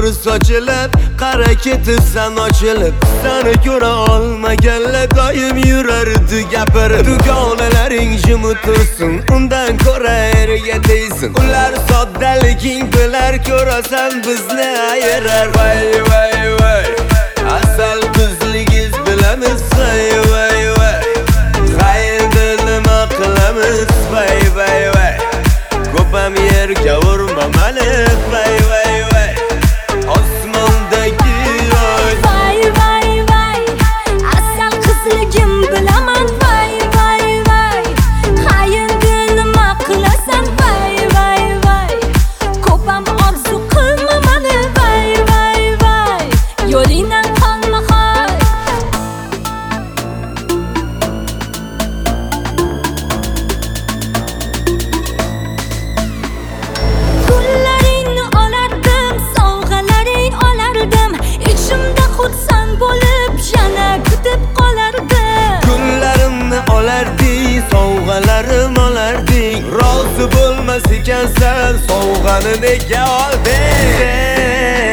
nur sochilib, qara ketibsan ochilib. Seni ko'ra olmaganlar doim yurardi gapirib. Dugonalaring jimib tursin, undan ko'ra erga deysin. Ular soddaliging bilar, ko'rasan bizni ayirar. Vay vay vay, asal qizligiz bilamiz. Vay vay vay, qayerda nima qilamiz? Vay vay vay, ko'pam yerga urma mani. Vay vay vay, osmondagi oy. Vay vay vay, asal qizligim bilaman. Vay vay vay, qayerda nima qilasan? Vay vay vay, ko'pam orzu qilma mani. Vay vay vay, yo'lingdan qolma hoy. Kunlaringni olardim, sovg'alaring olardim. Ichimda xursand bo'lib yana kutib qolardim. Kunlarimni olarding, sovg'alarim olarding. Rozi bo'lmas ekansan, sovg'ani nega olding?